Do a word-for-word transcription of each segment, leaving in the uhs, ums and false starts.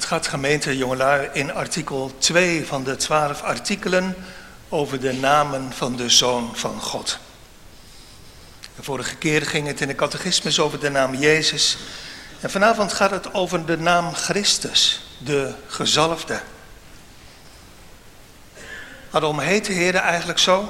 Het gaat, gemeente jongelui, in artikel twee van de twaalf artikelen over de namen van de Zoon van God. De vorige keer ging het in de catechismus over de naam Jezus. En vanavond gaat het over de naam Christus, de gezalfde. Waarom heet de Heer eigenlijk zo?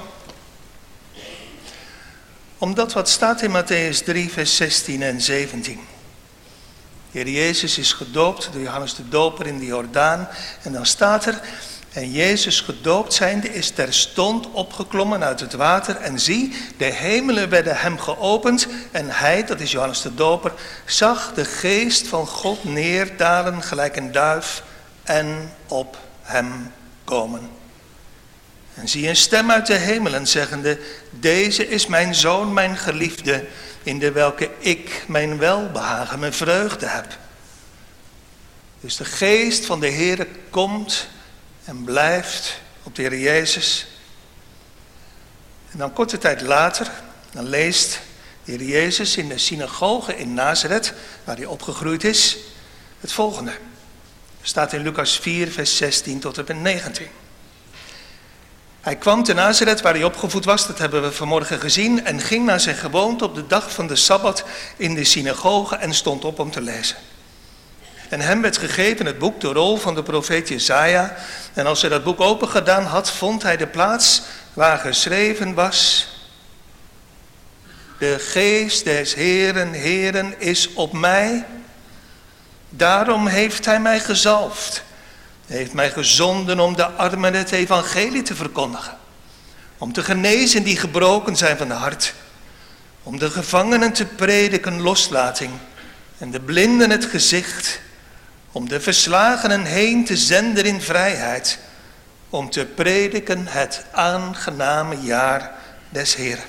Omdat wat staat in Matthäus drie, vers zestien en zeventien. De Heer Jezus is gedoopt door Johannes de Doper in de Jordaan. En dan staat er, en Jezus gedoopt zijnde is terstond opgeklommen uit het water. En zie, de hemelen werden hem geopend. En hij, dat is Johannes de Doper, zag de geest van God neerdalen gelijk een duif en op hem komen. En zie een stem uit de hemelen zeggende, deze is mijn zoon, mijn geliefde, in de welke ik mijn welbehagen, mijn vreugde heb. Dus de geest van de Heere komt en blijft op de Heer Jezus. En dan korte tijd later, dan leest de Heer Jezus in de synagoge in Nazareth, waar hij opgegroeid is, het volgende. Er staat in Lucas vier, vers zestien tot en met negentien. Hij kwam te Nazareth waar hij opgevoed was, dat hebben we vanmorgen gezien, en ging naar zijn gewoonte op de dag van de Sabbat in de synagoge en stond op om te lezen. En hem werd gegeven het boek, de rol van de profeet Jesaja. En als hij dat boek open gedaan had, vond hij de plaats waar geschreven was, de geest des Heeren, Heeren is op mij, daarom heeft hij mij gezalfd. Hij heeft mij gezonden om de armen het evangelie te verkondigen. Om te genezen die gebroken zijn van de hart. Om de gevangenen te prediken loslating. En de blinden het gezicht. Om de verslagenen heen te zenden in vrijheid. Om te prediken het aangename jaar des Heeren.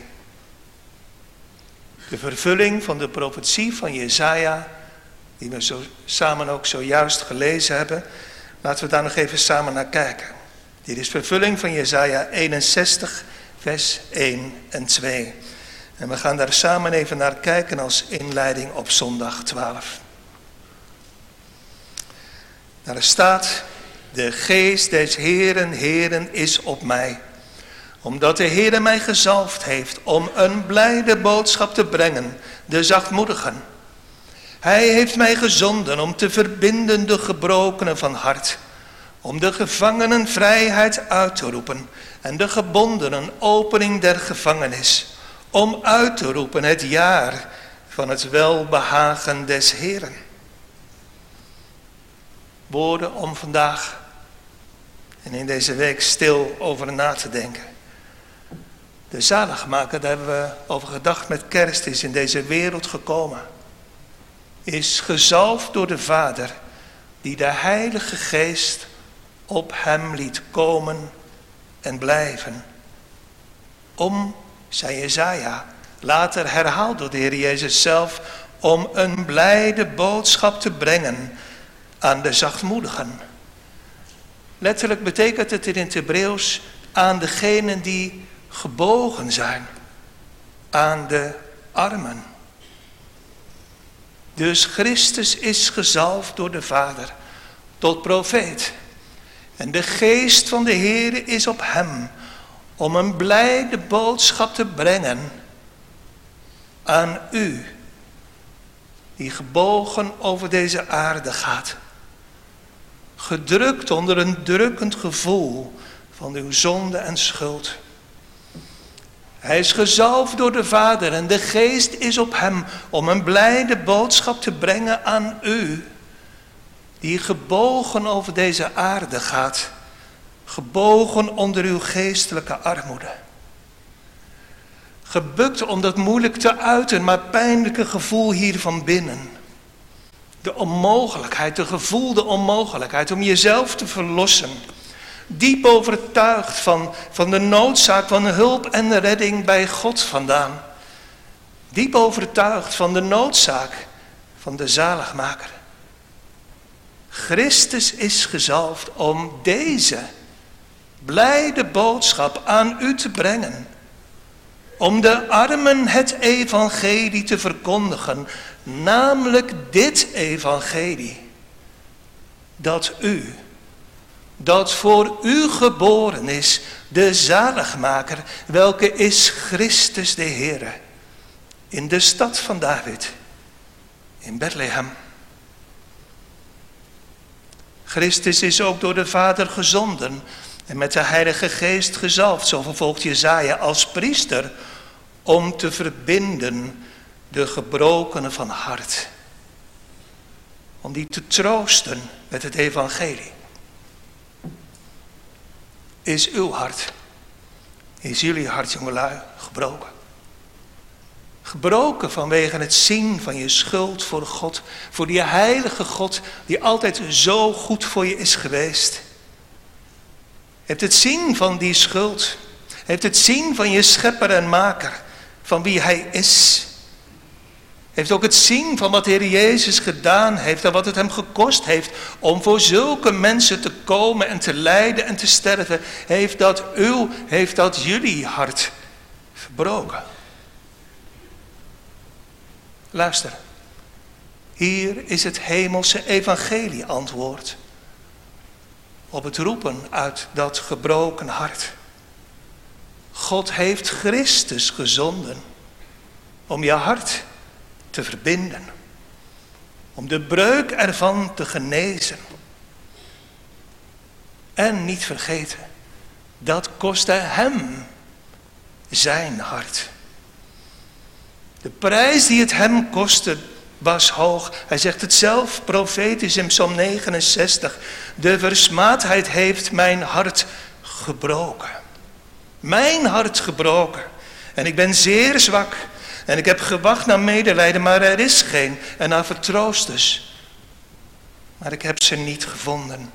De vervulling van de profetie van Jesaja, die we zo samen ook zojuist gelezen hebben. Laten we daar nog even samen naar kijken. Dit is vervulling van Jesaja eenenzestig, vers één en twee. En we gaan daar samen even naar kijken als inleiding op zondag twaalf. Daar staat, de geest des Heeren, Heeren is op mij. Omdat de Heere mij gezalfd heeft om een blijde boodschap te brengen, de zachtmoedigen. Hij heeft mij gezonden om te verbinden de gebrokenen van hart. Om de gevangenen vrijheid uit te roepen en de gebondenen opening der gevangenis. Om uit te roepen het jaar van het welbehagen des Heeren. Woorden om vandaag en in deze week stil over na te denken. De zaligmaker, daar hebben we over gedacht met kerst, is in deze wereld gekomen. Is gezalfd door de Vader, die de Heilige Geest op hem liet komen en blijven. Om, zei Jesaja, later herhaald door de Heer Jezus zelf, om een blijde boodschap te brengen aan de zachtmoedigen. Letterlijk betekent het in het Hebreeuws aan degenen die gebogen zijn, aan de armen. Dus Christus is gezalfd door de Vader tot profeet. En de geest van de Heere is op hem om een blijde boodschap te brengen aan u, die gebogen over deze aarde gaat. Gedrukt onder een drukkend gevoel van uw zonde en schuld. Hij is gezalfd door de Vader en de geest is op hem om een blijde boodschap te brengen aan u, die gebogen over deze aarde gaat, gebogen onder uw geestelijke armoede. Gebukt om dat moeilijk te uiten, maar pijnlijke gevoel hier van binnen. De onmogelijkheid, de gevoelde onmogelijkheid om jezelf te verlossen. Diep overtuigd van, van de noodzaak van hulp en redding bij God vandaan. Diep overtuigd van de noodzaak van de zaligmaker. Christus is gezalfd om deze blijde boodschap aan u te brengen. Om de armen het evangelie te verkondigen, namelijk dit evangelie. dat u, dat voor u geboren is, de zaligmaker, welke is Christus de Heere, in de stad van David, in Bethlehem. Christus is ook door de Vader gezonden en met de Heilige Geest gezalfd, zo vervolgt Jesaja, als priester, om te verbinden de gebrokenen van hart. Om die te troosten met het evangelie. Is uw hart, is jullie hart, jongelui, gebroken? Gebroken vanwege het zien van je schuld voor God, voor die heilige God die altijd zo goed voor je is geweest. Heeft het zien van die schuld, heeft het zien van je schepper en maker, van wie hij is. Heeft ook het zien van wat de Heer Jezus gedaan heeft en wat het hem gekost heeft om voor zulke mensen te komen en te lijden en te sterven. Heeft dat uw, heeft dat jullie hart verbroken. Luister, hier is het hemelse evangelie antwoord op het roepen uit dat gebroken hart. God heeft Christus gezonden om je hart te verbinden, om de breuk ervan te genezen. En niet vergeten, dat kostte hem zijn hart. De prijs die het hem kostte was hoog. Hij zegt het zelf profetisch in Psalm negenenzestig. De versmaadheid heeft mijn hart gebroken. Mijn hart gebroken. En ik ben zeer zwak. En ik heb gewacht naar medelijden, maar er is geen. En naar vertroosters. Maar ik heb ze niet gevonden.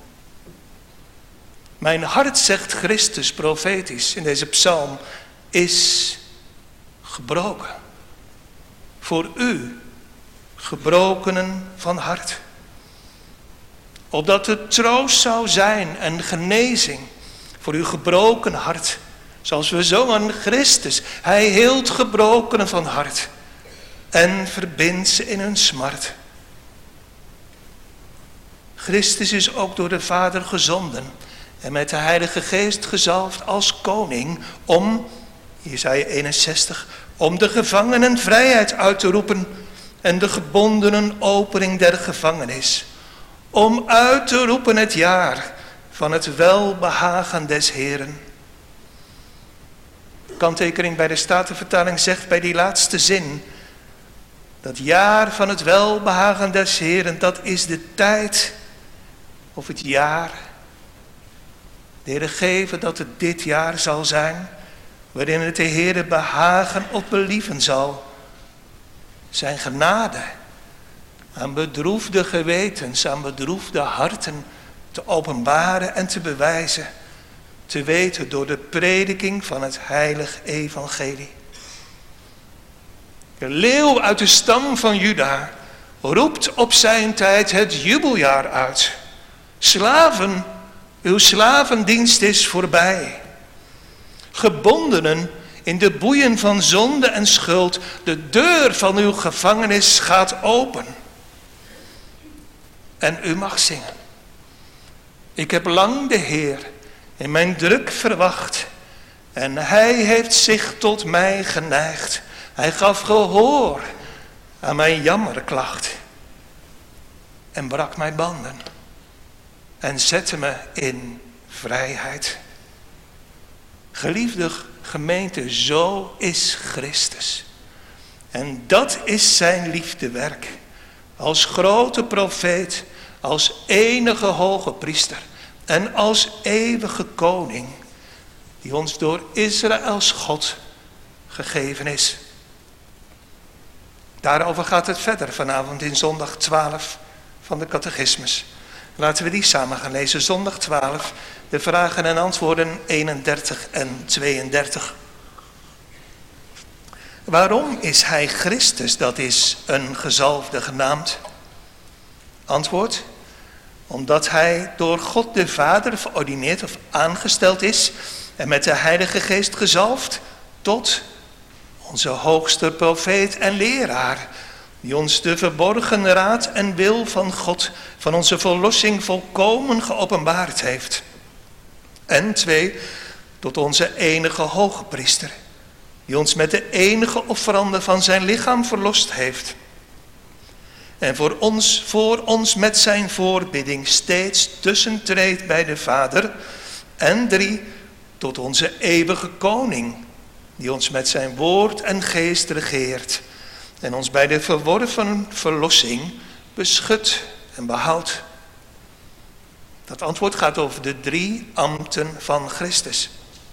Mijn hart, zegt Christus profetisch in deze psalm, is gebroken. Voor u, gebrokenen van hart. Opdat er troost zou zijn en genezing voor uw gebroken hart. Zoals we zongen, Christus, hij heelt gebrokenen van hart en verbindt ze in hun smart. Christus is ook door de Vader gezonden en met de Heilige Geest gezalfd als koning om, Jesaja eenenzestig, om de gevangenen vrijheid uit te roepen en de gebondenen opening der gevangenis. Om uit te roepen het jaar van het welbehagen des Heeren. Kanttekening bij de Statenvertaling zegt bij die laatste zin, dat jaar van het welbehagen des Heeren, dat is de tijd of het jaar. De Heere geven dat het dit jaar zal zijn, waarin het de Heere behagen of believen zal. Zijn genade aan bedroefde gewetens, aan bedroefde harten te openbaren en te bewijzen. Te weten door de prediking van het heilig evangelie. De leeuw uit de stam van Juda roept op zijn tijd het jubeljaar uit. Slaven, uw slavendienst is voorbij. Gebondenen in de boeien van zonde en schuld, de deur van uw gevangenis gaat open. En u mag zingen. Ik heb lang de Heer in mijn druk verwacht en hij heeft zich tot mij geneigd. Hij gaf gehoor aan mijn jammerklacht en brak mijn banden en zette me in vrijheid. Geliefde gemeente, zo is Christus. En dat is zijn liefdewerk. Als grote profeet, als enige hoge priester en als eeuwige koning, die ons door Israëls God gegeven is. Daarover gaat het verder vanavond in zondag twaalf van de catechismus. Laten we die samen gaan lezen. Zondag twaalf, de vragen en antwoorden eenendertig en tweeëndertig. Waarom is hij Christus, dat is een gezalfde, genaamd? Antwoord: omdat hij door God de Vader verordineerd of aangesteld is en met de Heilige Geest gezalfd tot onze hoogste profeet en leraar, die ons de verborgen raad en wil van God, van onze verlossing volkomen geopenbaard heeft. En twee, tot onze enige hoge priester, die ons met de enige offerande van zijn lichaam verlost heeft. En voor ons, voor ons met zijn voorbidding steeds tussentreedt bij de Vader. En drie, tot onze eeuwige koning, die ons met zijn woord en geest regeert. En ons bij de verworven verlossing beschut en behoudt. Dat antwoord gaat over de drie ambten van Christus.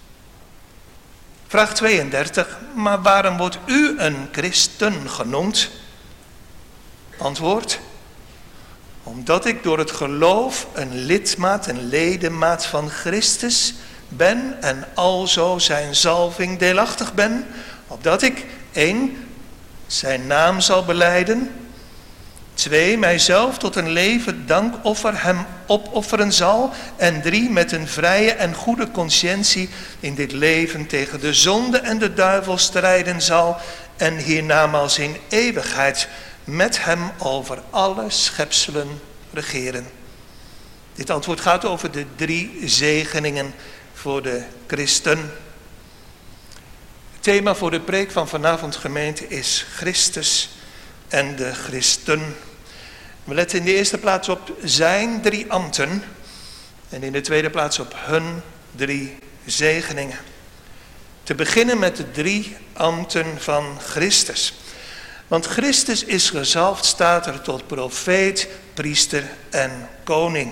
Vraag tweeëndertig, maar waarom wordt u een christen genoemd? Antwoord, omdat ik door het geloof een lidmaat, een ledemaat van Christus ben en alzo zijn zalving deelachtig ben, opdat ik één, zijn naam zal belijden, twee, mijzelf tot een levend dankoffer hem opofferen zal, en drie, met een vrije en goede consciëntie in dit leven tegen de zonde en de duivel strijden zal en hiernamaals in eeuwigheid met hem over alle schepselen regeren. Dit antwoord gaat over de drie zegeningen voor de christen. Het thema voor de preek van vanavond, gemeente, is Christus en de christen. We letten in de eerste plaats op zijn drie ambten en in de tweede plaats op hun drie zegeningen. Te beginnen met de drie ambten van Christus. Want Christus is gezalfd, staat er, tot profeet, priester en koning.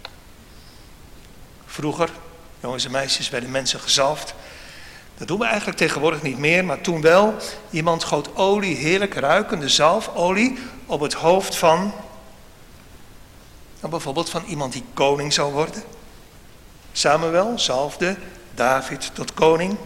Vroeger, jongens en meisjes, werden mensen gezalfd. Dat doen we eigenlijk tegenwoordig niet meer, maar toen wel. Iemand goot olie, heerlijk ruikende zalfolie, op het hoofd van, nou bijvoorbeeld van iemand die koning zou worden. Samuel zalfde David tot koning.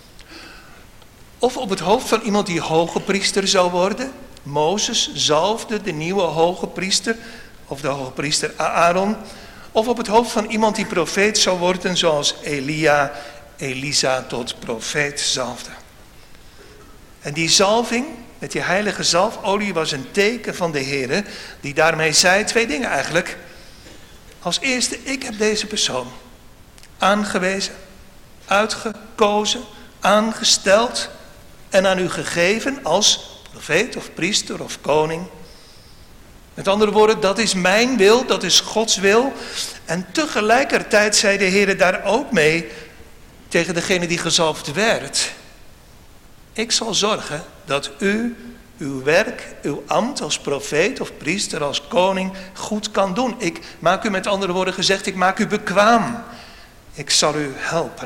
Of op het hoofd van iemand die hoge priester zou worden. Mozes zalfde de nieuwe hoge priester, of de hoge priester Aaron. Of op het hoofd van iemand die profeet zou worden, zoals Elia, Elisa tot profeet zalfde. En die zalving, met die heilige zalfolie, was een teken van de Heere, die daarmee zei twee dingen eigenlijk. Als eerste, ik heb deze persoon aangewezen, uitgekozen, aangesteld en aan u gegeven als profeet of priester of koning. Met andere woorden, dat is mijn wil, dat is Gods wil. En tegelijkertijd zei de Heer daar ook mee tegen degene die gezalfd werd. Ik zal zorgen dat u uw werk, uw ambt als profeet of priester, als koning goed kan doen. Ik maak u, met andere woorden gezegd, ik maak u bekwaam. Ik zal u helpen.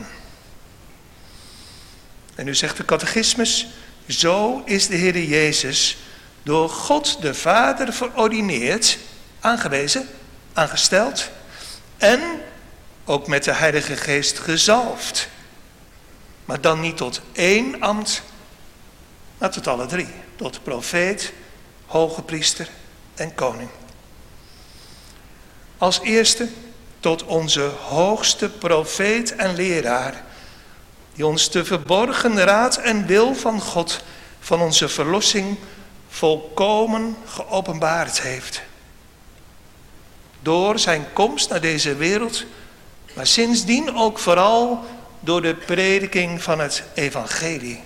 En nu zegt de catechismus, zo is de Heer Jezus door God de Vader verordineerd, aangewezen, aangesteld en ook met de Heilige Geest gezalfd. Maar dan niet tot één ambt, maar tot alle drie. Tot profeet, hoge priester en koning. Als eerste tot onze hoogste profeet en leraar, die ons de verborgen raad en wil van God, van onze verlossing, volkomen geopenbaard heeft. Door zijn komst naar deze wereld, maar sindsdien ook vooral door de prediking van het evangelie.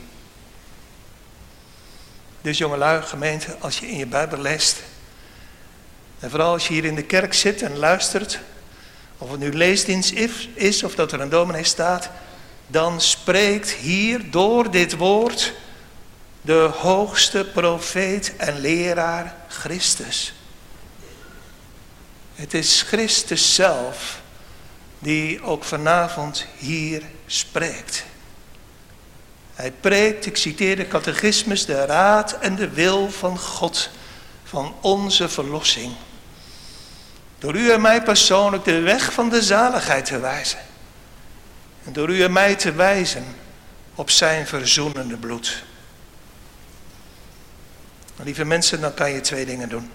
Dus jongelui, gemeente, als je in je Bijbel leest, en vooral als je hier in de kerk zit en luistert, of het nu leesdienst is of dat er een dominee staat, dan spreekt hier door dit woord de hoogste profeet en leraar Christus. Het is Christus zelf die ook vanavond hier spreekt. Hij preekt, ik citeer de catechismus, de raad en de wil van God, van onze verlossing. Door u en mij persoonlijk de weg van de zaligheid te wijzen. En door u en mij te wijzen op zijn verzoenende bloed. Maar lieve mensen, dan kan je twee dingen doen.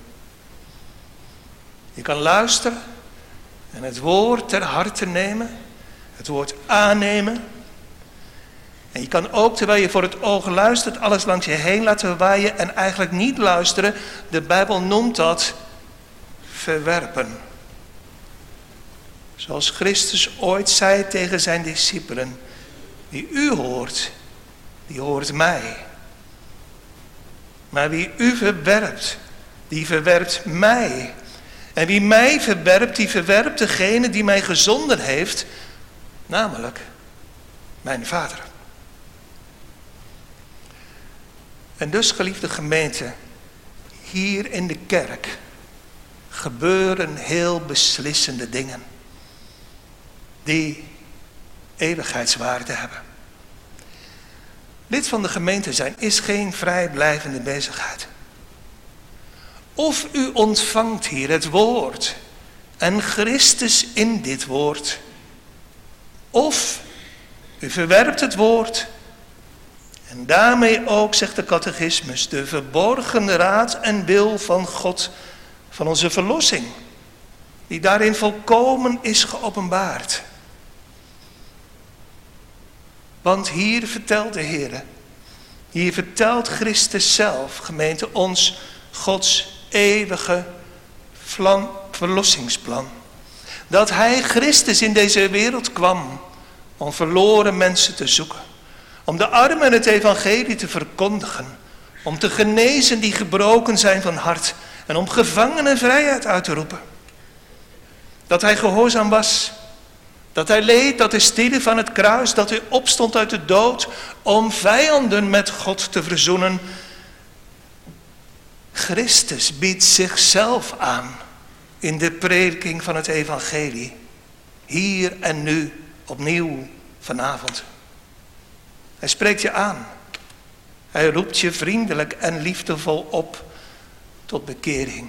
Je kan luisteren en het woord ter harte nemen. Het woord aannemen. En je kan ook, terwijl je voor het oog luistert, alles langs je heen laten waaien en eigenlijk niet luisteren. De Bijbel noemt dat verwerpen. Zoals Christus ooit zei tegen zijn discipelen: wie u hoort, die hoort mij. Maar wie u verwerpt, die verwerpt mij. En wie mij verwerpt, die verwerpt degene die mij gezonden heeft, namelijk mijn Vader. En dus, geliefde gemeente, hier in de kerk gebeuren heel beslissende dingen die eeuwigheidswaarde hebben. Lid van de gemeente zijn is geen vrijblijvende bezigheid. Of u ontvangt hier het woord en Christus in dit woord, of u verwerpt het woord en daarmee ook, zegt de catechismus, de verborgen raad en wil van God, van onze verlossing, die daarin volkomen is geopenbaard. Want hier vertelt de Heer, hier vertelt Christus zelf, gemeente, ons Gods eeuwige plan, verlossingsplan. Dat hij, Christus, in deze wereld kwam om verloren mensen te zoeken. Om de armen het evangelie te verkondigen. Om te genezen die gebroken zijn van hart. En om gevangenen vrijheid uit te roepen. Dat hij gehoorzaam was. Dat hij leed, dat hij stierf van het kruis. Dat hij opstond uit de dood om vijanden met God te verzoenen. Christus biedt zichzelf aan in de prediking van het evangelie. Hier en nu, opnieuw vanavond. Hij spreekt je aan. Hij roept je vriendelijk en liefdevol op tot bekering.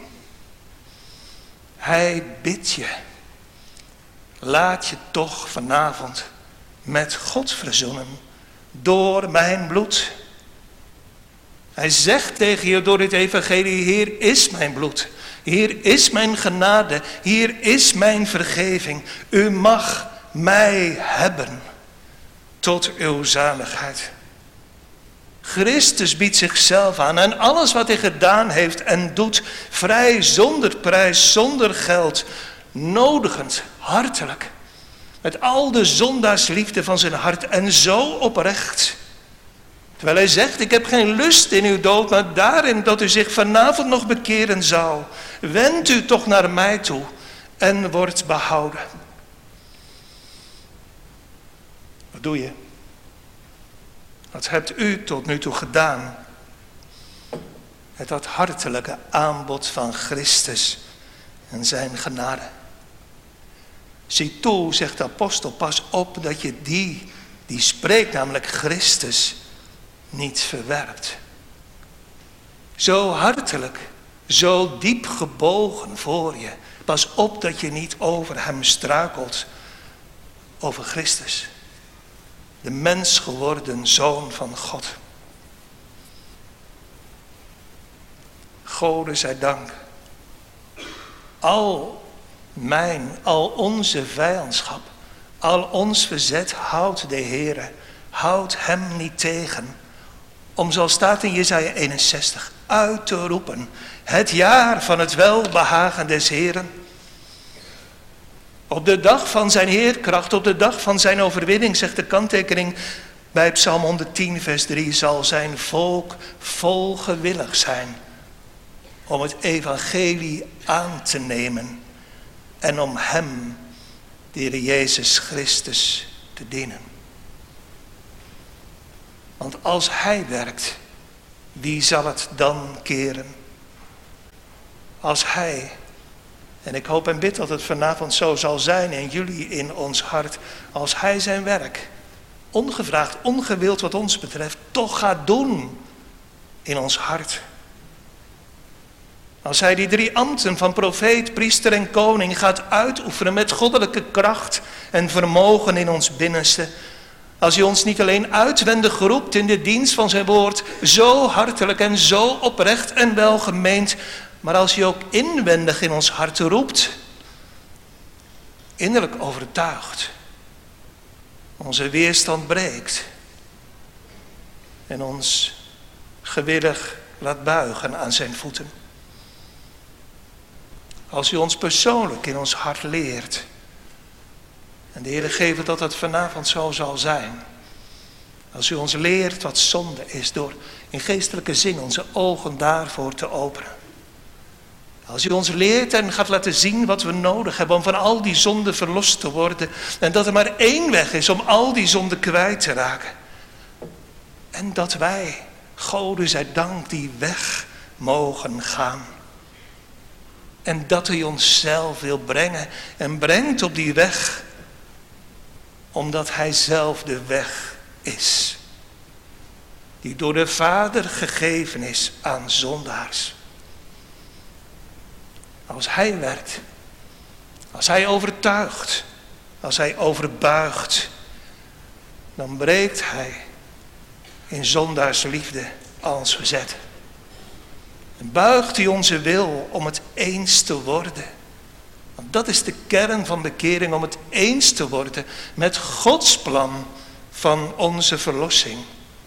Hij bidt je. Laat je toch vanavond met God verzoenen door mijn bloed. Hij zegt tegen je door dit evangelie: hier is mijn bloed. Hier is mijn genade. Hier is mijn vergeving. U mag mij hebben tot uw zaligheid. Christus biedt zichzelf aan en alles wat hij gedaan heeft en doet, vrij, zonder prijs, zonder geld, nodigend, hartelijk, met al de zondaarsliefde van zijn hart en zo oprecht. Terwijl hij zegt: ik heb geen lust in uw dood, maar daarin dat u zich vanavond nog bekeren zou. Wend u toch naar mij toe en wordt behouden. Wat doe je? Wat hebt u tot nu toe gedaan met dat hartelijke aanbod van Christus en zijn genade? Zie toe, zegt de apostel, pas op dat je die, die spreekt, namelijk Christus, niet verwerpt. Zo hartelijk, zo diep gebogen voor je. Pas op dat je niet over hem struikelt, over Christus. De mens geworden Zoon van God. Gode zij dank. Al mijn, al onze vijandschap, al ons verzet houdt de Heere, houdt hem niet tegen. Om, zoals staat in Jesaja eenenzestig, uit te roepen: het jaar van het welbehagen des Heeren. Op de dag van zijn heerkracht, op de dag van zijn overwinning, zegt de kanttekening bij Psalm honderdtien vers drie, zal zijn volk vol gewillig zijn om het evangelie aan te nemen en om hem, de Heer Jezus Christus, te dienen. Want als hij werkt, wie zal het dan keren? Als hij, en ik hoop en bid dat het vanavond zo zal zijn en jullie in ons hart, als hij zijn werk, ongevraagd, ongewild wat ons betreft, toch gaat doen in ons hart. Als hij die drie ambten van profeet, priester en koning gaat uitoefenen met goddelijke kracht en vermogen in ons binnenste. Als hij ons niet alleen uitwendig roept in de dienst van zijn woord, zo hartelijk en zo oprecht en welgemeend, maar als hij ook inwendig in ons hart roept, innerlijk overtuigt, onze weerstand breekt en ons gewillig laat buigen aan zijn voeten. Als u ons persoonlijk in ons hart leert. En de Heer geeft dat het vanavond zo zal zijn. Als u ons leert wat zonde is door in geestelijke zin onze ogen daarvoor te openen. Als u ons leert en gaat laten zien wat we nodig hebben om van al die zonden verlost te worden. En dat er maar één weg is om al die zonden kwijt te raken. En dat wij, Gode zij dank, die weg mogen gaan. En dat hij ons zelf wil brengen en brengt op die weg. Omdat hij zelf de weg is. Die door de Vader gegeven is aan zondaars. Als hij werkt, als hij overtuigt, als hij overbuigt, dan breekt hij in zondaars liefde als verzet. En buigt hij onze wil om het eens te worden. Want dat is de kern van bekering, om het eens te worden met Gods plan van onze verlossing.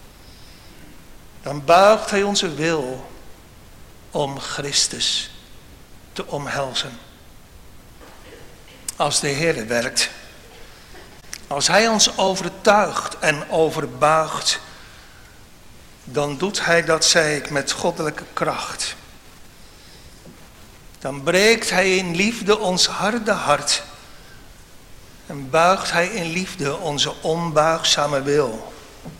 Dan buigt hij onze wil om Christus te omhelzen. Als de Heer werkt, als hij ons overtuigt en overbuigt, dan doet hij dat, zei ik, met goddelijke kracht. Dan breekt hij in liefde ons harde hart en buigt hij in liefde onze onbuigzame wil.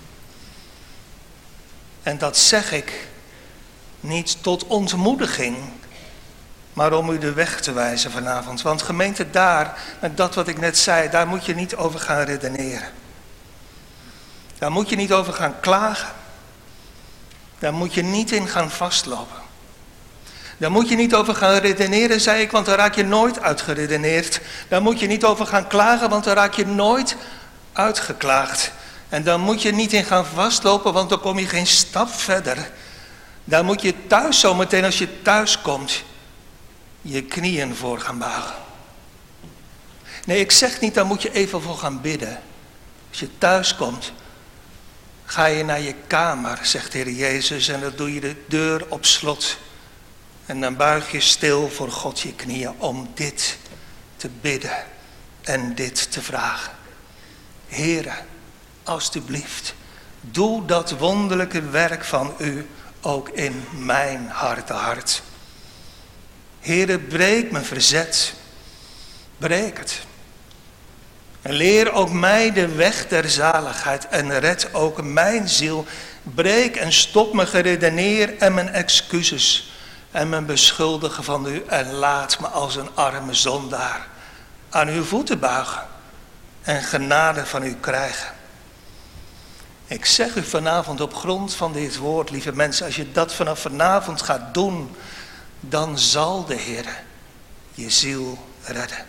En dat zeg ik niet tot ontmoediging, maar om u de weg te wijzen vanavond. Want gemeente, daar, met dat wat ik net zei, daar moet je niet over gaan redeneren. Daar moet je niet over gaan klagen. Daar moet je niet in gaan vastlopen. Daar moet je niet over gaan redeneren, zei ik, want daar raak je nooit uitgeredeneerd. Daar moet je niet over gaan klagen, want daar raak je nooit uitgeklaagd. En daar moet je niet in gaan vastlopen, want dan kom je geen stap verder. Daar moet je thuis, zo meteen als je thuis komt, je knieën voor gaan buigen. Nee, ik zeg niet, daar moet je even voor gaan bidden. Als je thuis komt, ga je naar je kamer, zegt de Heer Jezus, en dan doe je de deur op slot. En dan buig je stil voor God je knieën om dit te bidden en dit te vragen. Heere, alstublieft, doe dat wonderlijke werk van u ook in mijn harte hart. Heere, breek mijn verzet. Breek het. En leer ook mij de weg der zaligheid en red ook mijn ziel. Breek en stop mijn geredeneer en mijn excuses en mijn beschuldigen van u. En laat me als een arme zondaar aan uw voeten buigen en genade van u krijgen. Ik zeg u vanavond op grond van dit woord, lieve mensen, als je dat vanaf vanavond gaat doen, dan zal de Heer je ziel redden.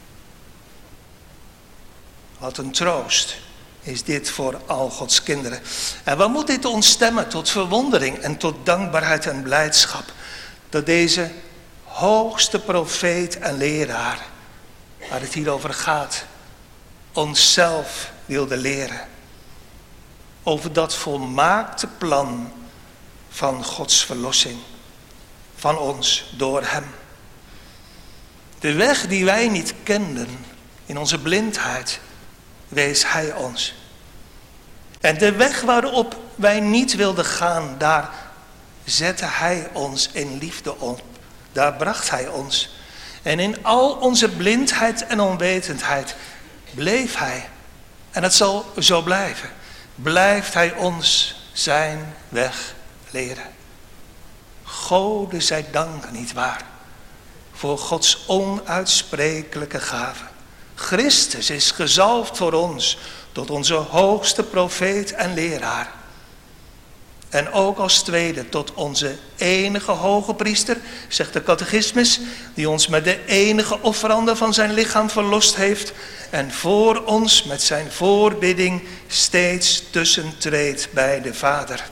Wat een troost is dit voor al Gods kinderen. En wat moet dit ons stemmen tot verwondering en tot dankbaarheid en blijdschap. Dat deze hoogste profeet en leraar, waar het hier over gaat, onszelf wilde leren. Over dat volmaakte plan van Gods verlossing. Van ons door hem. De weg die wij niet kenden in onze blindheid, wees hij ons. En de weg waarop wij niet wilden gaan, daar zette hij ons in liefde op. Daar bracht hij ons. En in al onze blindheid en onwetendheid bleef hij. En het zal zo blijven. Blijft hij ons zijn weg leren. Gode zij dank, niet waar, voor Gods onuitsprekelijke gave. Christus is gezalfd voor ons tot onze hoogste profeet en leraar. En ook als tweede tot onze enige hoge priester, zegt de catechismus, die ons met de enige offerande van zijn lichaam verlost heeft en voor ons met zijn voorbidding steeds tussentreedt bij de Vader.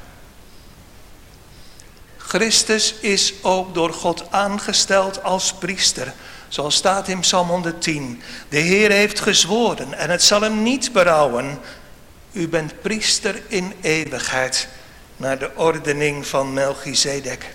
Christus is ook door God aangesteld als priester, zoals staat in Psalm honderdtien. De Heer heeft gezworen en het zal hem niet berouwen. U bent priester in eeuwigheid naar de ordening van Melchizedek.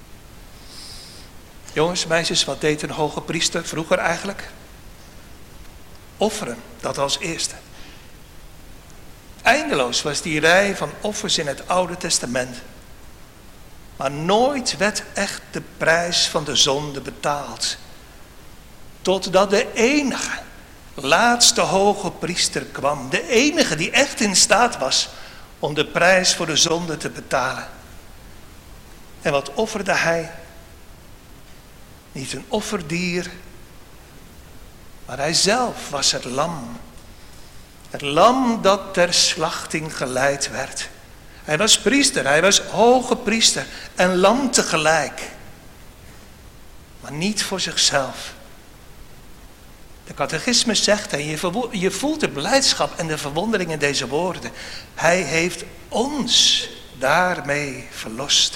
Jongens, meisjes, wat deed een hoge priester vroeger eigenlijk? Offeren, dat als eerste. Eindeloos was die rij van offers in het Oude Testament. Maar nooit werd echt de prijs van de zonde betaald. Totdat de enige, laatste hoge priester kwam. De enige die echt in staat was om de prijs voor de zonde te betalen. En wat offerde hij? Niet een offerdier, maar hij zelf was het lam. Het lam dat ter slachting geleid werd. Hij was priester, hij was hoge priester en lam tegelijk. Maar niet voor zichzelf. De catechismus zegt, en je, je voelt de blijdschap en de verwondering in deze woorden. Hij heeft ons daarmee verlost.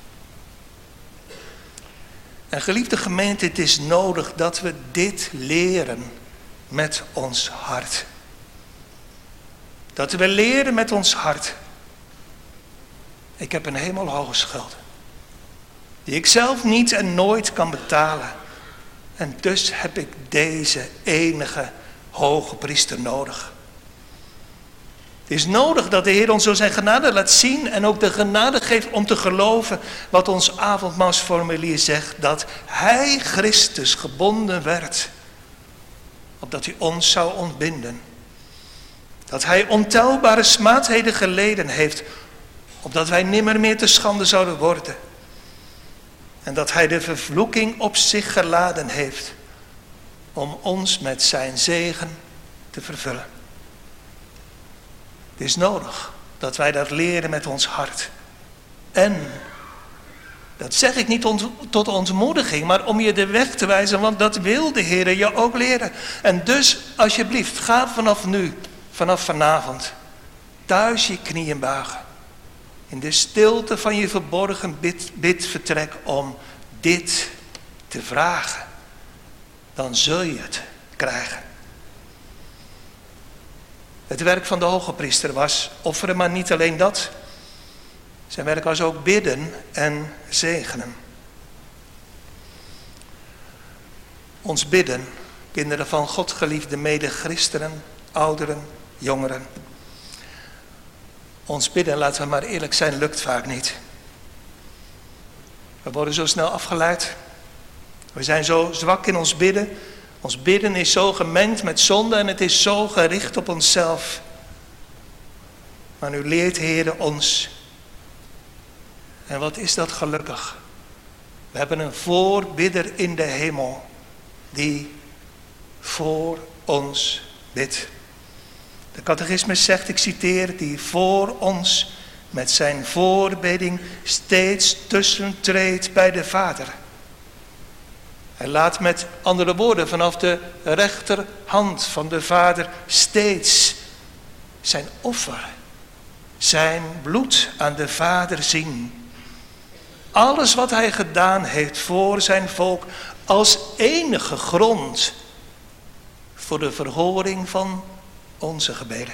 En geliefde gemeente, het is nodig dat we dit leren met ons hart. Dat we leren met ons hart. Ik heb een hemelhoge schuld. Die ik zelf niet en nooit kan betalen. En dus heb ik deze enige hoge priester nodig. Het is nodig dat de Heer ons zo zijn genade laat zien en ook de genade geeft om te geloven wat ons avondmaalsformulier zegt. Dat Hij, Christus, gebonden werd, opdat Hij ons zou ontbinden. Dat Hij ontelbare smaadheden geleden heeft, opdat wij nimmer meer te schande zouden worden. En dat Hij de vervloeking op zich geladen heeft, om ons met zijn zegen te vervullen. Het is nodig dat wij dat leren met ons hart. En, dat zeg ik niet ont- tot ontmoediging, maar om je de weg te wijzen, want dat wil de Heer je ook leren. En dus, alsjeblieft, ga vanaf nu, vanaf vanavond, thuis je knieën buigen. In de stilte van je verborgen bid, bidvertrek om dit te vragen. Dan zul je het krijgen. Het werk van de hoge priester was offeren, maar niet alleen dat. Zijn werk was ook bidden en zegenen. Ons bidden, kinderen van God, geliefde mede-christenen, ouderen, jongeren. Ons bidden, laten we maar eerlijk zijn, lukt vaak niet. We worden zo snel afgeleid. We zijn zo zwak in ons bidden. Ons bidden is zo gemengd met zonde en het is zo gericht op onszelf. Maar nu leert Heer ons. En wat is dat gelukkig. We hebben een voorbidder in de hemel die voor ons bidt. De catechismus zegt, ik citeer, die voor ons met zijn voorbidding steeds tussentreedt bij de Vader. Hij laat met andere woorden vanaf de rechterhand van de Vader steeds zijn offer, zijn bloed aan de Vader zien. Alles wat hij gedaan heeft voor zijn volk als enige grond voor de verhoring van onze gebeden.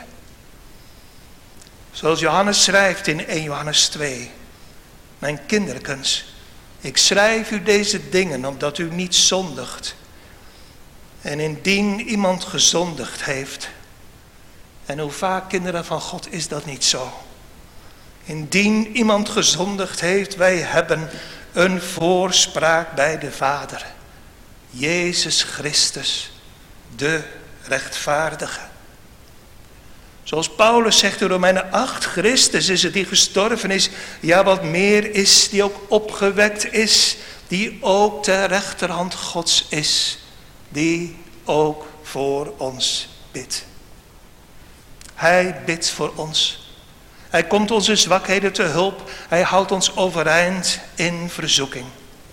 Zoals Johannes schrijft in eerste Johannes twee. Mijn kinderkens, ik schrijf u deze dingen omdat u niet zondigt. En indien iemand gezondigd heeft. En hoe vaak, kinderen van God, is dat niet zo? Indien iemand gezondigd heeft, wij hebben een voorspraak bij de Vader. Jezus Christus, de rechtvaardige. Zoals Paulus zegt in Romeinen acht, Christus is het die gestorven is. Ja, wat meer is, die ook opgewekt is. Die ook ter rechterhand Gods is. Die ook voor ons bidt. Hij bidt voor ons. Hij komt onze zwakheden te hulp. Hij houdt ons overeind in verzoeking.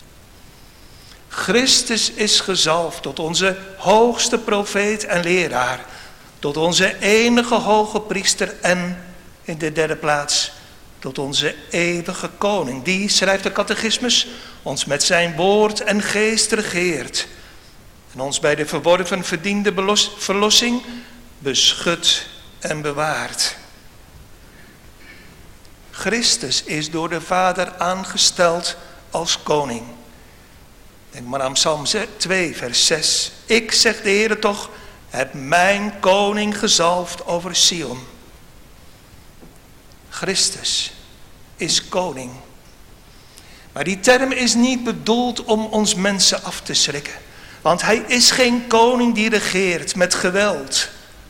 Christus is gezalfd tot onze hoogste profeet en leraar. Tot onze enige hoge priester en in de derde plaats tot onze eeuwige koning. Die, schrijft de catechismus, ons met zijn woord en geest regeert. En ons bij de verworven verdiende belos- verlossing beschut en bewaart. Christus is door de Vader aangesteld als koning. Denk maar aan Psalm twee, vers zes. Ik, zegt de Heer toch, heb mijn koning gezalfd over Sion. Christus is koning. Maar die term is niet bedoeld om ons mensen af te schrikken. Want hij is geen koning die regeert met geweld.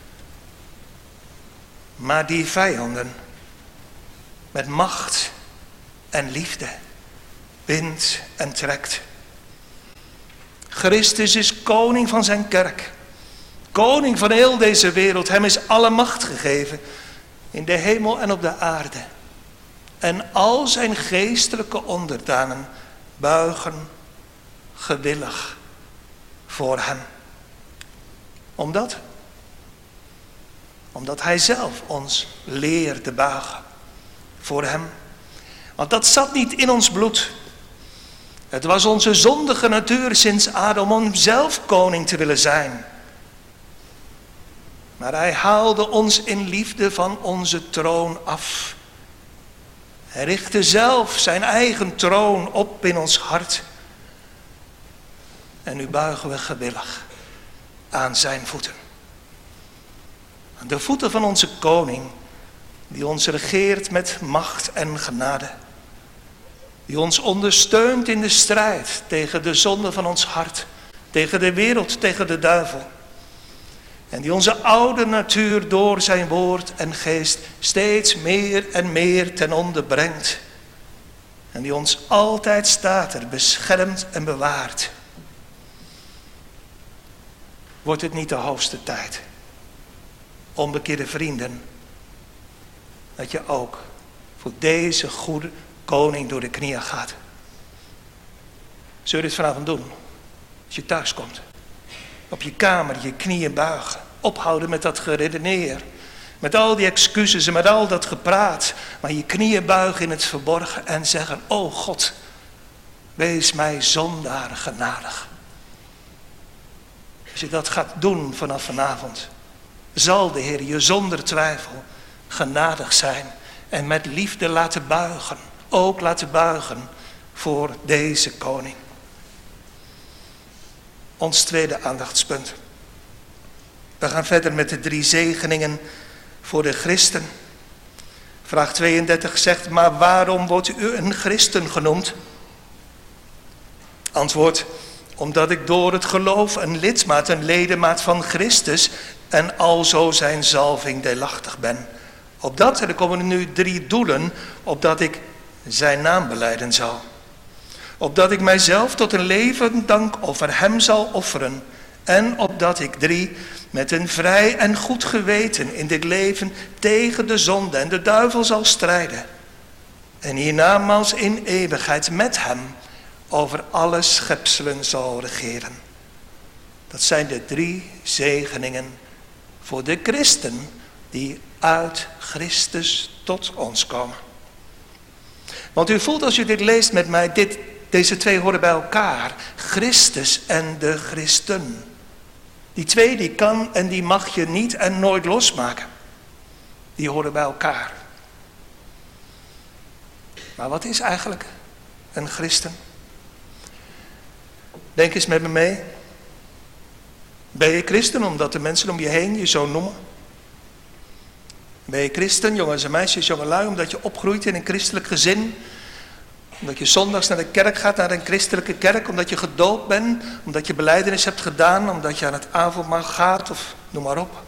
Maar die vijanden met macht en liefde bindt en trekt. Christus is koning van zijn kerk. Koning van heel deze wereld. Hem is alle macht gegeven in de hemel en op de aarde. En al zijn geestelijke onderdanen buigen gewillig voor hem. Omdat? Omdat hij zelf ons leerde buigen voor hem. Want dat zat niet in ons bloed. Het was onze zondige natuur sinds Adam om zelf koning te willen zijn. Maar hij haalde ons in liefde van onze troon af. Hij richtte zelf zijn eigen troon op in ons hart. En nu buigen we gewillig aan zijn voeten. Aan de voeten van onze koning, die ons regeert met macht en genade. Die ons ondersteunt in de strijd tegen de zonde van ons hart. Tegen de wereld, tegen de duivel. En die onze oude natuur door zijn woord en geest steeds meer en meer ten onder brengt. En die ons altijd staat er, beschermt en bewaart. Wordt het niet de hoogste tijd, onbekeerde vrienden, dat je ook voor deze goede koning door de knieën gaat? Zul je dit vanavond doen? Als je thuis komt. Op je kamer je knieën buigen. Ophouden met dat geredeneer. Met al die excuses en met al dat gepraat. Maar je knieën buigen in het verborgen en zeggen: O God, wees mij zondaar genadig. Als je dat gaat doen vanaf vanavond, zal de Heer je zonder twijfel genadig zijn. En met liefde laten buigen. Ook laten buigen voor deze koning. Ons tweede aandachtspunt. We gaan verder met de drie zegeningen voor de christen. Vraag tweeëndertig zegt: maar waarom wordt u een christen genoemd? Antwoord: omdat ik door het geloof een lidmaat, een ledemaat van Christus en alzo zijn zalving deelachtig ben. Opdat, en er komen er nu drie doelen, opdat ik zijn naam belijden zal. Opdat ik mijzelf tot een levend dankoffer hem zal offeren. En opdat ik drie, met een vrij en goed geweten in dit leven tegen de zonde en de duivel zal strijden. En hiernamaals in eeuwigheid met hem over alle schepselen zal regeren. Dat zijn de drie zegeningen voor de christen die uit Christus tot ons komen. Want u voelt als u dit leest met mij, dit, deze twee horen bij elkaar. Christus en de christen. Die twee die kan en die mag je niet en nooit losmaken. Die horen bij elkaar. Maar wat is eigenlijk een christen? Denk eens met me mee. Ben je christen omdat de mensen om je heen je zo noemen? Ben je christen, jongens en meisjes, jongelui, omdat je opgroeit in een christelijk gezin? Omdat je zondags naar de kerk gaat, naar een christelijke kerk, omdat je gedoopt bent, omdat je belijdenis hebt gedaan, omdat je aan het avondmaal gaat of noem maar op.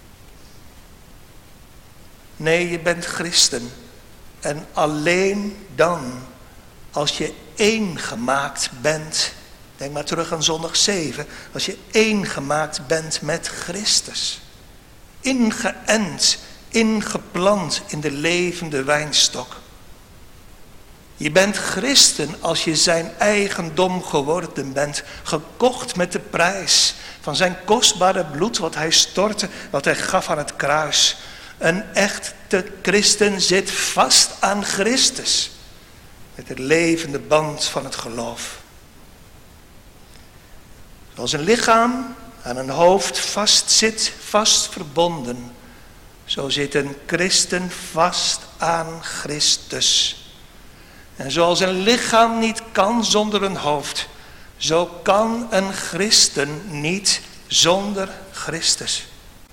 Nee, je bent christen. En alleen dan, als je één gemaakt bent, denk maar terug aan zondag zeven, als je één gemaakt bent met Christus. Ingeënt, ingeplant in de levende wijnstok. Je bent christen als je zijn eigendom geworden bent, gekocht met de prijs van zijn kostbare bloed wat hij stortte, wat hij gaf aan het kruis. Een echte christen zit vast aan Christus, met het levende band van het geloof. Zoals een lichaam aan een hoofd vast zit, vast verbonden zo zit een christen vast aan Christus. En zoals een lichaam niet kan zonder een hoofd, zo kan een christen niet zonder Christus.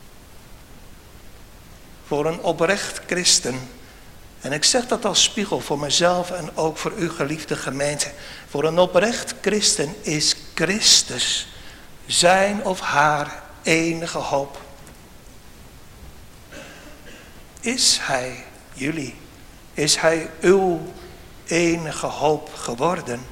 Voor een oprecht christen, en ik zeg dat als spiegel voor mezelf en ook voor uw geliefde gemeente. Voor een oprecht christen is Christus zijn of haar enige hoop. Is hij jullie, is hij uw enige hoop geworden?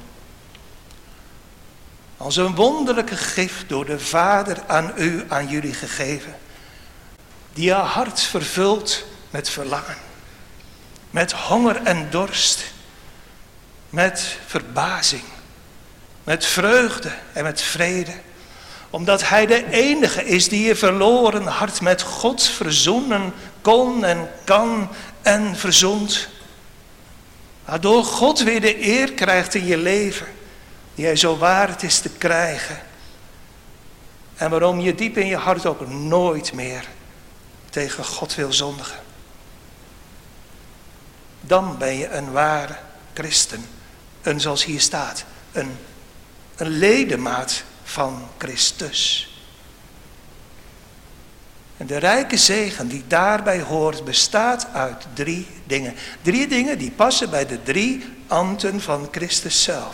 Als een wonderlijke gift door de Vader aan u, aan jullie gegeven. Die je hart vervult met verlangen. Met honger en dorst. Met verbazing. Met vreugde en met vrede. Omdat hij de enige is die je verloren hart met God verzoenen kon en kan en verzoent. Waardoor God weer de eer krijgt in je leven. Die hij zo waard is te krijgen. En waarom je diep in je hart ook nooit meer tegen God wil zondigen. Dan ben je een ware christen. Een, zoals hier staat, een, een ledemaat van Christus. En de rijke zegen die daarbij hoort bestaat uit drie dingen. Drie dingen die passen bij de drie ambten van Christus zelf.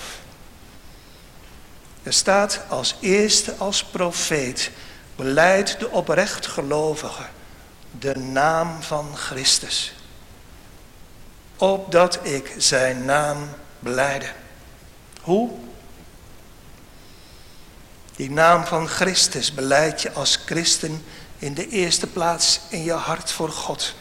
Er staat als eerste als profeet, belijdt de oprecht gelovige de naam van Christus. Opdat ik zijn naam belijde. Hoe? Die naam van Christus belijd je als christen in de eerste plaats in je hart voor God.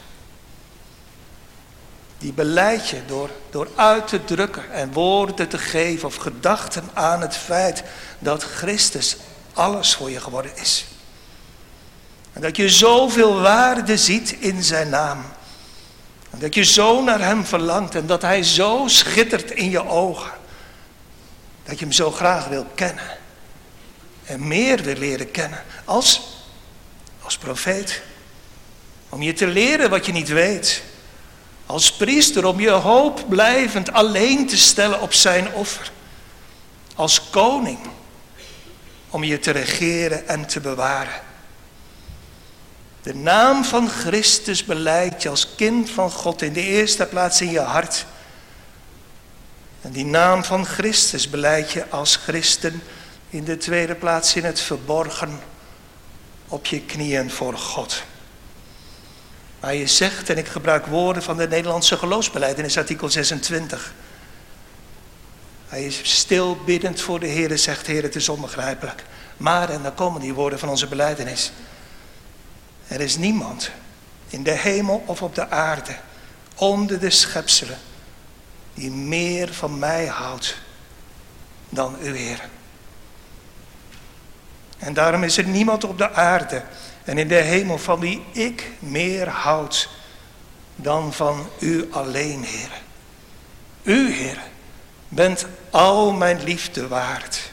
Die belijd je door, door uit te drukken en woorden te geven of gedachten aan het feit dat Christus alles voor je geworden is. En dat je zoveel waarde ziet in zijn naam. En dat je zo naar hem verlangt en dat hij zo schittert in je ogen. Dat je hem zo graag wil kennen. En meer wil leren kennen als, als profeet. Om je te leren wat je niet weet. Als priester om je hoop blijvend alleen te stellen op zijn offer. Als koning om je te regeren en te bewaren. De naam van Christus belijd je als kind van God in de eerste plaats in je hart. En die naam van Christus belijd je als christen in de tweede plaats in het verborgen op je knieën voor God. Maar je zegt, en ik gebruik woorden van de Nederlandse geloofsbelijdenis, artikel zesentwintig. Hij is stil biddend voor de Heer, zegt Heer, het is onbegrijpelijk. Maar, en dan komen die woorden van onze belijdenis. Er is niemand in de hemel of op de aarde, onder de schepselen, die meer van mij houdt dan uw Heer. En daarom is er niemand op de aarde en in de hemel van wie ik meer houd dan van u alleen, Heer. U, Heer, bent al mijn liefde waard.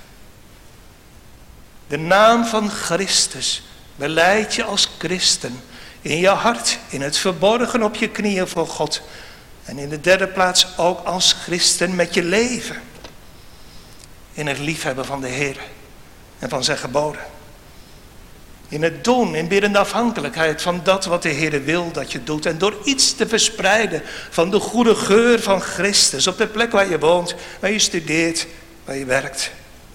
De naam van Christus belijd je als christen in je hart, in het verborgen op je knieën voor God. En in de derde plaats ook als christen met je leven. In het liefhebben van de Heer en van zijn geboden. In het doen, in biddende afhankelijkheid van dat wat de Heer wil dat je doet. En door iets te verspreiden van de goede geur van Christus op de plek waar je woont, waar je studeert, waar je werkt.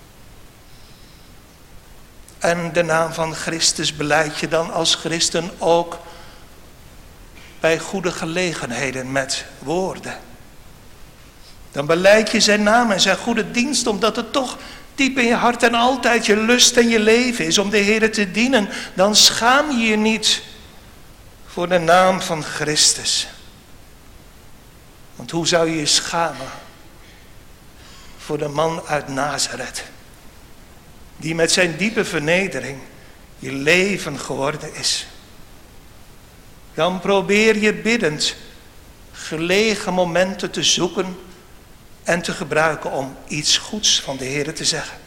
En de naam van Christus belijd je dan als christen ook bij goede gelegenheden met woorden. Dan belijd je zijn naam en zijn goede dienst, omdat het toch diep in je hart en altijd je lust en je leven is om de Heer te dienen. Dan schaam je je niet voor de naam van Christus. Want hoe zou je je schamen voor de man uit Nazareth, die met zijn diepe vernedering je leven geworden is. Dan probeer je biddend gelegen momenten te zoeken en te gebruiken om iets goeds van de Heer te zeggen.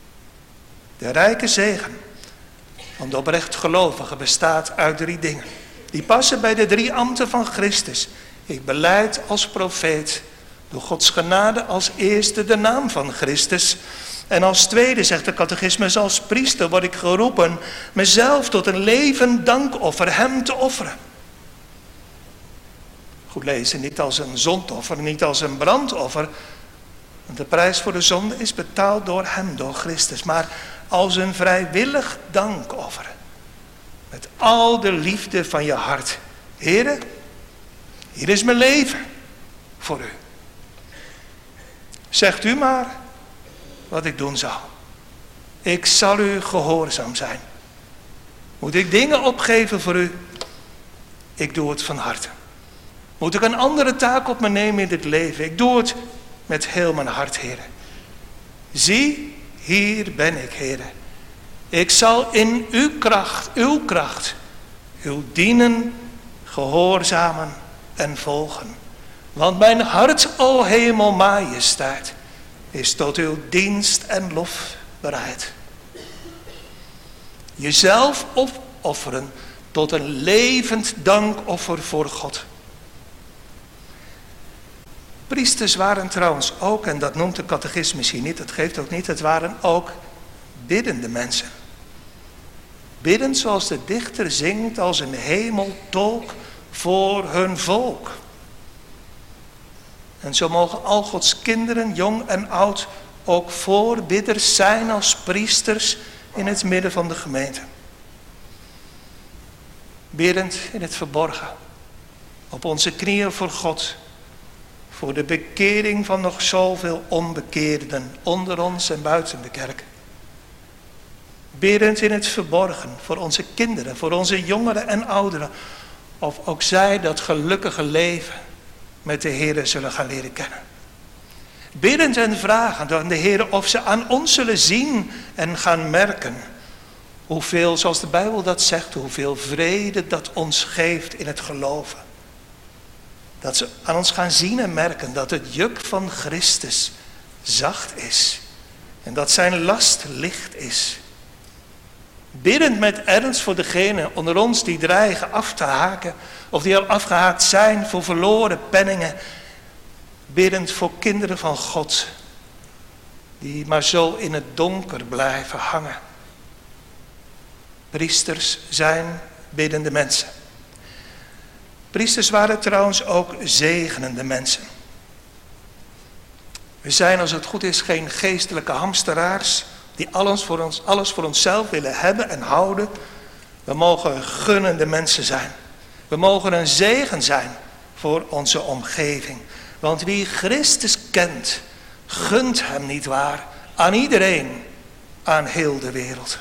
De rijke zegen van de oprecht gelovige bestaat uit drie dingen. Die passen bij de drie ambten van Christus. Ik belijd als profeet, door Gods genade als eerste de naam van Christus. En als tweede, zegt de catechismus, als priester word ik geroepen mezelf tot een levend dankoffer, hem te offeren. Goed lezen, niet als een zondoffer, niet als een brandoffer. Want de prijs voor de zonde is betaald door hem, door Christus. Maar als een vrijwillig dankoffer. Met al de liefde van je hart. Heere, hier is mijn leven voor u. Zegt u maar wat ik doen zal. Ik zal u gehoorzaam zijn. Moet ik dingen opgeven voor u? Ik doe het van harte. Moet ik een andere taak op me nemen in dit leven? Ik doe het met heel mijn hart, Heere. Zie, hier ben ik, Heere. Ik zal in uw kracht, uw kracht, uw dienen, gehoorzamen en volgen. Want mijn hart, o hemel majesteit, is tot uw dienst en lof bereid. Jezelf opofferen tot een levend dankoffer voor God. Priesters waren trouwens ook, en dat noemt de catechismus hier niet, dat geeft ook niet, het waren ook biddende mensen. Biddend zoals de dichter zingt als een hemeltolk voor hun volk. En zo mogen al Gods kinderen, jong en oud, ook voorbidders zijn als priesters in het midden van de gemeente. Biddend in het verborgen, op onze knieën voor God, voor de bekering van nog zoveel onbekeerden onder ons en buiten de kerk. Biddend in het verborgen voor onze kinderen, voor onze jongeren en ouderen, of ook zij dat gelukkige leven met de Heere zullen gaan leren kennen. Biddend en vragend aan de Heere of ze aan ons zullen zien en gaan merken hoeveel, zoals de Bijbel dat zegt, hoeveel vrede dat ons geeft in het geloven. Dat ze aan ons gaan zien en merken dat het juk van Christus zacht is en dat zijn last licht is. Biddend met ernst voor degenen onder ons die dreigen af te haken of die al afgehaakt zijn voor verloren penningen. Biddend voor kinderen van God die maar zo in het donker blijven hangen. Priesters zijn biddende mensen. Priesters waren trouwens ook zegenende mensen. We zijn, als het goed is, geen geestelijke hamsteraars die alles voor ons, alles voor onszelf willen hebben en houden. We mogen gunnende mensen zijn. We mogen een zegen zijn voor onze omgeving. Want wie Christus kent, gunt hem niet waar aan iedereen, aan heel de wereld.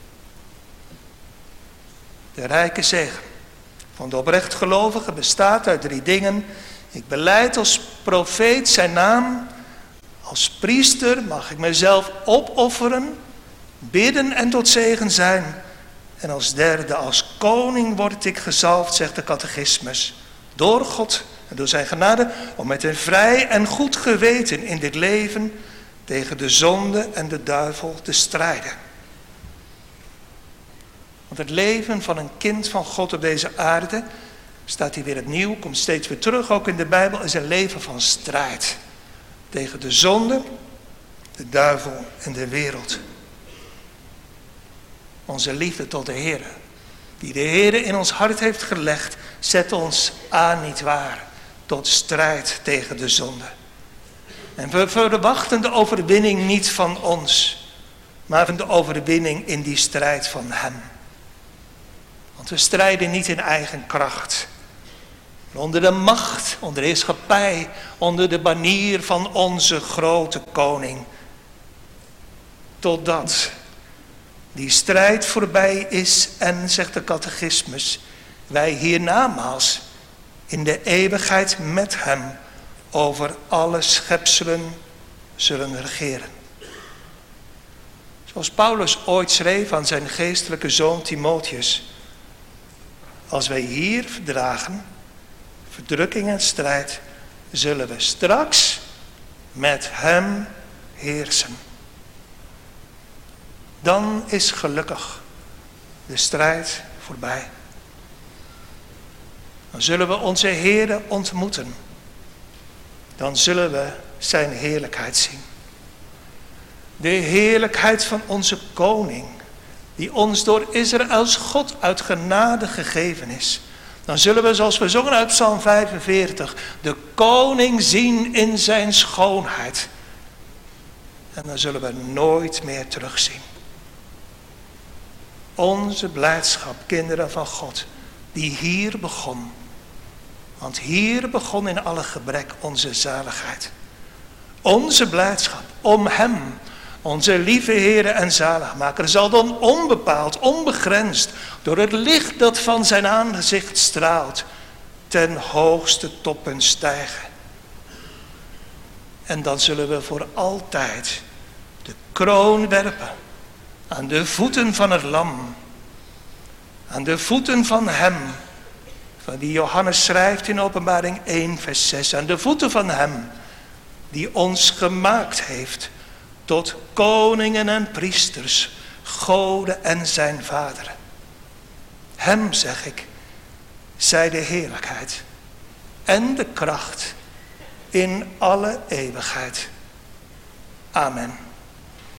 De rijke zegen van de oprecht gelovige bestaat uit drie dingen. Ik belijd als profeet zijn naam. Als priester mag ik mezelf opofferen, bidden en tot zegen zijn. En als derde, als koning word ik gezalfd, zegt de catechismus, door God en door zijn genade, om met een vrij en goed geweten in dit leven tegen de zonde en de duivel te strijden. Want het leven van een kind van God op deze aarde, staat hier weer opnieuw, komt steeds weer terug, ook in de Bijbel, is een leven van strijd. Tegen de zonde, de duivel en de wereld. Onze liefde tot de Heer, die de Heer in ons hart heeft gelegd, zet ons aan, niet waar, tot strijd tegen de zonde. En we verwachten de overwinning niet van ons, maar van de overwinning in die strijd van hem. Want we strijden niet in eigen kracht. Onder de macht, onder de heerschappij, onder de banier van onze grote koning. Totdat die strijd voorbij is en, zegt de catechismus, wij hiernamaals in de eeuwigheid met hem over alle schepselen zullen regeren. Zoals Paulus ooit schreef aan zijn geestelijke zoon Timotheus. Als wij hier verdragen verdrukking en strijd, zullen we straks met hem heersen. Dan is gelukkig de strijd voorbij. Dan zullen we onze Heere ontmoeten. Dan zullen we zijn heerlijkheid zien. De heerlijkheid van onze koning, die ons door Israëls God uit genade gegeven is. Dan zullen we, zoals we zongen uit Psalm vijfenveertig, de koning zien in zijn schoonheid. En dan zullen we nooit meer terugzien. Onze blijdschap, kinderen van God, die hier begon. Want hier begon in alle gebrek onze zaligheid. Onze blijdschap om hem, onze lieve Heere en zaligmaker, zal dan onbepaald, onbegrensd, door het licht dat van zijn aangezicht straalt, ten hoogste toppen stijgen. En dan zullen we voor altijd de kroon werpen aan de voeten van het lam. Aan de voeten van hem, van die Johannes schrijft in Openbaring één vers zes. Aan de voeten van hem die ons gemaakt heeft tot koningen en priesters, goden en zijn vaderen. Hem, zeg ik, zij de heerlijkheid en de kracht in alle eeuwigheid. Amen.